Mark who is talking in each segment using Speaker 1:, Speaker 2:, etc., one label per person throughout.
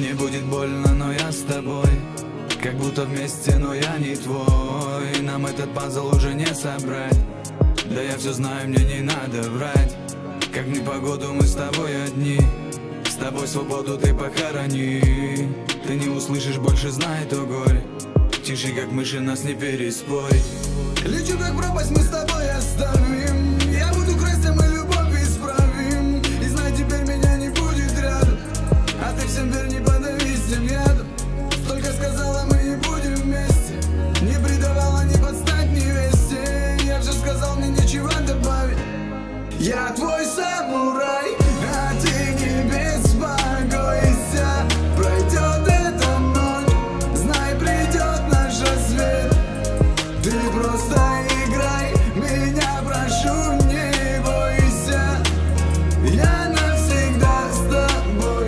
Speaker 1: Не будет больно, но я с тобой. Как будто вместе, но я не твой. Нам этот пазл уже не собрать. Да я все знаю, мне не надо врать. Как в непогоду мы с тобой одни. С тобой свободу ты похорони. Ты не услышишь больше, знай то горе. Тише, как мыши, нас не переспорить.
Speaker 2: Лечу как пропасть, мы с тобой оставим. Я буду красть, а мы любовь исправим. И знай, теперь меня не будет рядом. А ты всем верь, не подавись тем ядом. Столько сказала, мы не будем вместе. Не предавала, не подстать невесте. Я все сказал, мне нечего добавить. Я твой самурай, а ты не беспокойся. Пройдет эта ночь, знай, придет наш рассвет. Ты просто играй, меня прошу, не бойся. Я навсегда с тобой.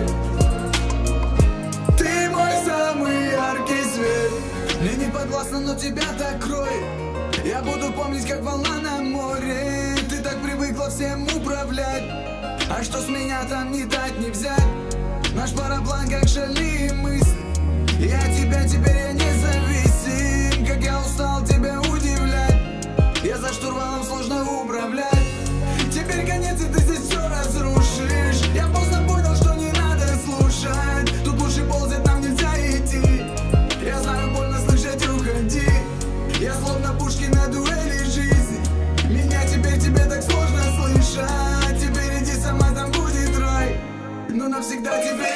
Speaker 2: Ты мой самый яркий свет. Мне не подвластно, но тебя так кроет. Я буду помнить, как волна на море. Ты так привыкла всем управлять. А что с меня там не дать, не взять? Наш параплан как шальные мысли. Я тебя, теперь я независим. Как я устал тебя удивлять. Я за штурвалом сложно управлять. Теперь конец, и ты здесь все разрушишь. Я поздно понял, что не надо слушать. Тут лучше ползать нам нельзя идти. Я знаю, больно слышать, уходи. Я словно пушки на дуэли жизни. Меня теперь тебе так сложно слышать. Теперь иди сама, там будет рай. Но навсегда тебе